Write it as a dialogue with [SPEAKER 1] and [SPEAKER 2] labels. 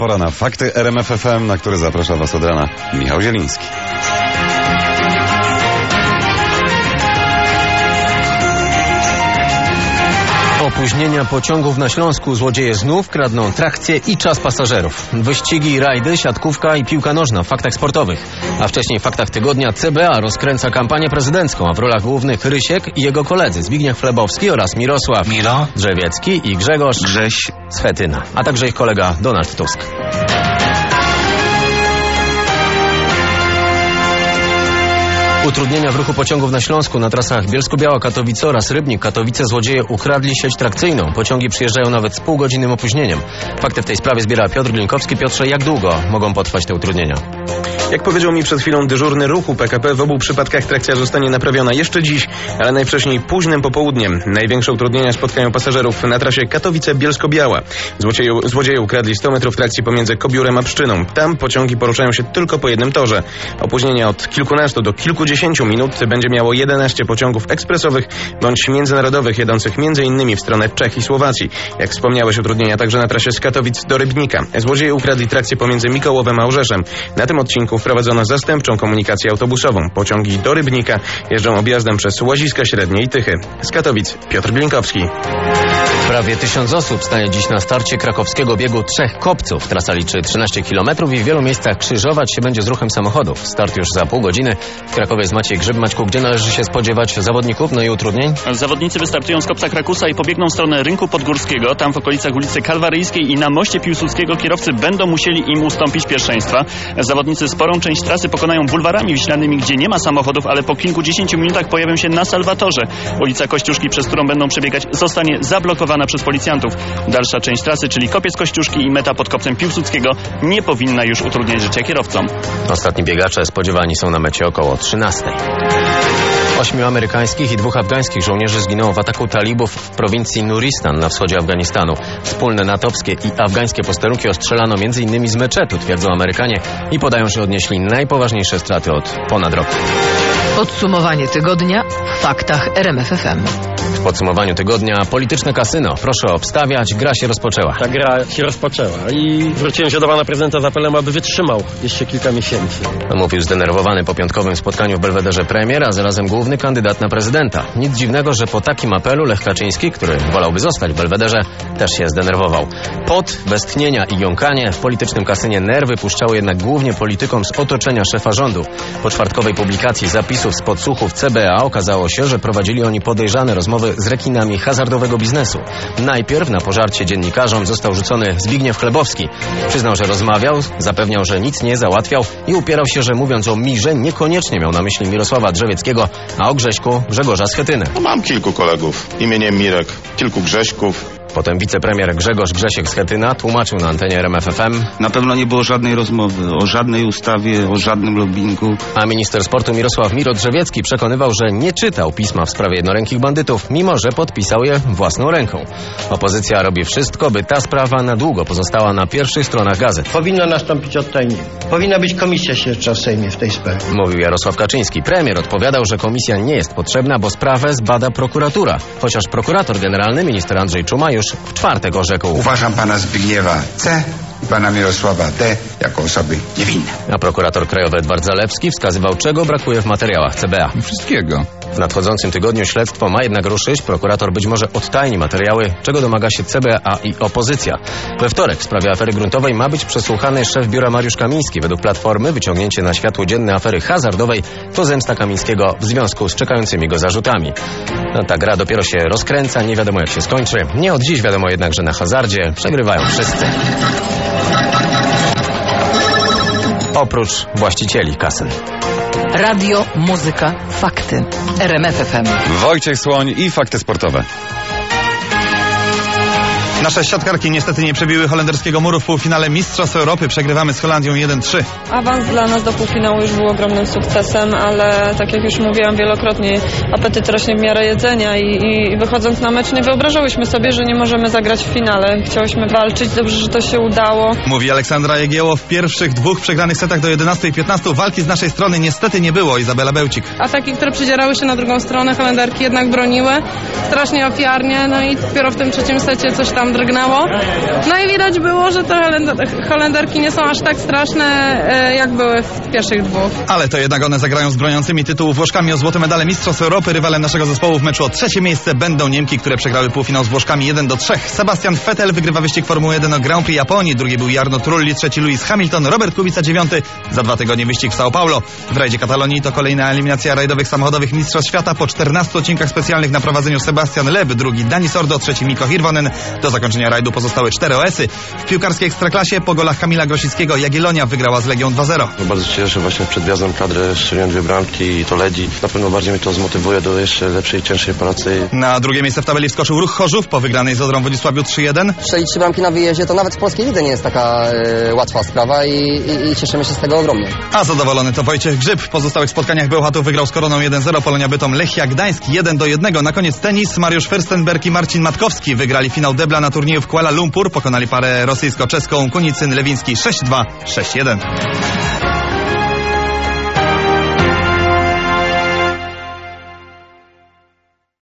[SPEAKER 1] Pora na fakty RMF FM, na które zaprasza Was od rana Michał Zieliński.
[SPEAKER 2] Opóźnienia pociągów na Śląsku. Złodzieje znów kradną trakcje i czas pasażerów. Wyścigi, rajdy, siatkówka i piłka nożna w faktach sportowych. A wcześniej w faktach tygodnia CBA rozkręca kampanię prezydencką, a w rolach głównych Rysiek i jego koledzy Zbigniew Chlebowski oraz Mirosław Drzewiecki i Grzegorz Schetyna, a także ich kolega Donald Tusk. Utrudnienia w ruchu pociągów na Śląsku na trasach Bielsko-Biała, Katowice oraz Rybnik, Katowice. Złodzieje ukradli sieć trakcyjną. Pociągi przyjeżdżają nawet z półgodzinnym opóźnieniem. Fakty w tej sprawie zbiera Piotr Glinkowski. Piotrze, jak długo mogą potrwać te utrudnienia?
[SPEAKER 3] Jak powiedział mi przed chwilą dyżurny ruchu PKP, w obu przypadkach trakcja zostanie naprawiona jeszcze dziś, ale najwcześniej późnym popołudniem. Największe utrudnienia spotkają pasażerów na trasie Katowice-Bielsko-Biała. Złodzieje ukradli 100 metrów trakcji pomiędzy Kobiórem a Pszczyną. Tam pociągi poruszają się tylko po jednym torze. Opóźnienia od kilkunastu do kilkudziesięciu minut będzie miało 11 pociągów ekspresowych bądź międzynarodowych jadących m.in. w stronę Czech i Słowacji. Jak wspomniałeś, utrudnienia także na trasie z Katowic do Rybnika. Złodzieje ukradli trakcję pomiędzy Mikołowem a Orzeszem. Na tym odcinku wprowadzono zastępczą komunikację autobusową. Pociągi do Rybnika jeżdżą objazdem przez Łaziska Średnie i Tychy. Z Katowic Piotr Glinkowski.
[SPEAKER 2] Prawie 1000 osób stanie dziś na starcie krakowskiego biegu Trzech Kopców. Trasa liczy 13 km i w wielu miejscach krzyżować się będzie z ruchem samochodów. Start już za pół godziny. W Krakowie jest Maciej Grzyb. Maćku, gdzie należy się spodziewać zawodników, no i utrudnień?
[SPEAKER 4] Zawodnicy wystartują z kopca Krakusa i pobiegną w stronę Rynku Podgórskiego. Tam w okolicach ulicy Kalwaryjskiej i na moście Piłsudskiego kierowcy będą musieli im ustąpić pierwszeństwa. Zawodnicy sporą część trasy pokonają bulwarami wiślanymi, gdzie nie ma samochodów, ale po kilkudziesięciu minutach pojawią się na Salwatorze. Ulica Kościuszki, przez którą będą przebiegać, zostanie zablokowana przez policjantów. Dalsza część trasy, czyli kopiec Kościuszki i meta pod kopcem Piłsudskiego, nie powinna już utrudniać życia kierowcom.
[SPEAKER 2] Ostatni biegacze spodziewani są na mecie około 13. 8 amerykańskich i 2 afgańskich żołnierzy zginęło w ataku talibów w prowincji Nuristan na wschodzie Afganistanu. Wspólne natowskie i afgańskie posterunki ostrzelano m.in. z meczetu, twierdzą Amerykanie, i podają, że odnieśli najpoważniejsze straty od ponad roku.
[SPEAKER 5] Podsumowanie tygodnia w faktach RMF FM.
[SPEAKER 2] W podsumowaniu tygodnia polityczne kasyno. Proszę obstawiać, gra się rozpoczęła.
[SPEAKER 6] Ta gra się rozpoczęła i zwróciłem się do pana prezydenta z apelem, aby wytrzymał jeszcze kilka miesięcy.
[SPEAKER 2] Mówił zdenerwowany po piątkowym spotkaniu w Belwederze premier, a zarazem główny kandydat na prezydenta. Nic dziwnego, że po takim apelu Lech Kaczyński, który wolałby zostać w Belwederze, też się zdenerwował. Pot, westchnienia i jąkanie. W politycznym kasynie nerwy puszczały jednak głównie politykom z otoczenia szefa rządu. Po czwartkowej publikacji zapisów z podsłuchów CBA okazało się, że prowadzili oni podejrzane rozmowy z rekinami hazardowego biznesu. Najpierw na pożarcie dziennikarzom został rzucony Zbigniew Chlebowski. Przyznał, że rozmawiał, zapewniał, że nic nie załatwiał i upierał się, że mówiąc o Mirze niekoniecznie miał na myśli Mirosława Drzewieckiego, a o Grześku Grzegorza Schetynę.
[SPEAKER 7] Mam kilku kolegów imieniem Mirek, kilku Grześków.
[SPEAKER 2] Potem wicepremier Grzegorz Grzesiek Schetyna tłumaczył na antenie RMF FM.
[SPEAKER 8] Na pewno nie było żadnej rozmowy o żadnej ustawie, o żadnym lobbingu.
[SPEAKER 2] A minister sportu Mirosław Drzewiecki przekonywał, że nie czytał pisma w sprawie jednorękich bandytów, mimo że podpisał je własną ręką. Opozycja robi wszystko, by ta sprawa na długo pozostała na pierwszych stronach gazet.
[SPEAKER 9] Powinno nastąpić odtajnienie. Powinna być komisja śledcza w Sejmie w tej sprawie.
[SPEAKER 2] Mówił Jarosław Kaczyński. Premier odpowiadał, że komisja nie jest potrzebna, bo sprawę zbada prokuratura. Chociaż prokurator generalny, minister Andrzej Czuma, już w czwartek orzekł.
[SPEAKER 10] Uważam pana Zbigniewa C. i pana Mirosława D. jako osoby niewinne.
[SPEAKER 2] A prokurator krajowy Edward Zalewski wskazywał, czego brakuje w materiałach CBA.
[SPEAKER 11] Wszystkiego.
[SPEAKER 2] W nadchodzącym tygodniu śledztwo ma jednak ruszyć. Prokurator być może odtajni materiały, czego domaga się CBA i opozycja. We wtorek w sprawie afery gruntowej ma być przesłuchany szef biura Mariusz Kamiński. Według Platformy wyciągnięcie na światło dzienne afery hazardowej to zemsta Kamińskiego w związku z czekającymi go zarzutami. No, ta gra dopiero się rozkręca, nie wiadomo jak się skończy. Nie od dziś wiadomo jednak, że na hazardzie przegrywają wszyscy. Oprócz właścicieli kasyn.
[SPEAKER 5] Radio, muzyka, fakty. RMF FM.
[SPEAKER 1] Wojciech Słoń i fakty sportowe.
[SPEAKER 12] Nasze siatkarki niestety nie przebiły holenderskiego muru w półfinale Mistrzostw Europy. Przegrywamy z Holandią 1-3.
[SPEAKER 13] Awans dla nas do półfinału już był ogromnym sukcesem, ale tak jak już mówiłam wielokrotnie, apetyt rośnie w miarę jedzenia i wychodząc na mecz nie wyobrażałyśmy sobie, że nie możemy zagrać w finale. Chciałyśmy walczyć, dobrze, że to się udało.
[SPEAKER 12] Mówi Aleksandra Jegieło. W pierwszych 2 przegranych setach do 11 i 15 walki z naszej strony niestety nie było. Izabela Bełcik.
[SPEAKER 14] Ataki, które przedzierały się na drugą stronę, Holenderki jednak broniły strasznie ofiarnie, no i dopiero w tym trzecim secie coś tam
[SPEAKER 13] tam drgnęło. No i widać było, że te Holenderki nie są aż tak straszne, jak były w pierwszych dwóch.
[SPEAKER 12] Ale to jednak one zagrają z broniącymi tytułu Włoszkami o złote medale Mistrzostw Europy. Rywalem naszego zespołu w meczu o trzecie miejsce będą Niemki, które przegrały półfinał z Włoszkami 1-3. Sebastian Vettel wygrywa wyścig Formuły 1 o Grand Prix Japonii. Drugi był Jarno Trulli, trzeci Lewis Hamilton, Robert Kubica 9. Za 2 tygodnie wyścig w São Paulo. W rajdzie Katalonii to kolejna eliminacja rajdowych samochodowych Mistrzostw Świata. Po 14 odcinkach specjalnych na prowadzeniu Sebastian Loeb, drugi Dani Sordo, trzeci Mikko Hirvonen. Do zakończenia rajdu pozostały 4 OS-y. W piłkarskiej ekstraklasie po golach Kamila Grosickiego Jagiellonia wygrała z Legią 2-0.
[SPEAKER 11] Bardzo się cieszę, właśnie przed wjazdem kadry strzeliłem 2 bramki i to Ledi. Na pewno bardziej mnie to zmotywuje do jeszcze lepszej, cięższej pracy.
[SPEAKER 12] Na drugie miejsce w tabeli wskoczył Ruch Chorzów po wygranej z Odrą Wodzisławiu 3-1.
[SPEAKER 14] Strzelić 3 bramki na wyjeździe to nawet w polskiej lidze nie jest taka łatwa sprawa i cieszymy się z tego ogromnie.
[SPEAKER 12] A zadowolony to Wojciech Grzyb. W pozostałych spotkaniach Bełchatów wygrał z Koroną 1-0, Polonia Bytom Lechia Gdańsk 1-1. Na koniec tenis. Mariusz Fürstenberg i Marcin Matkowski wygrali finał debla na turnieju w Kuala Lumpur. Pokonali parę rosyjsko-czeską Kunicyn Lewiński 6-2, 6-1.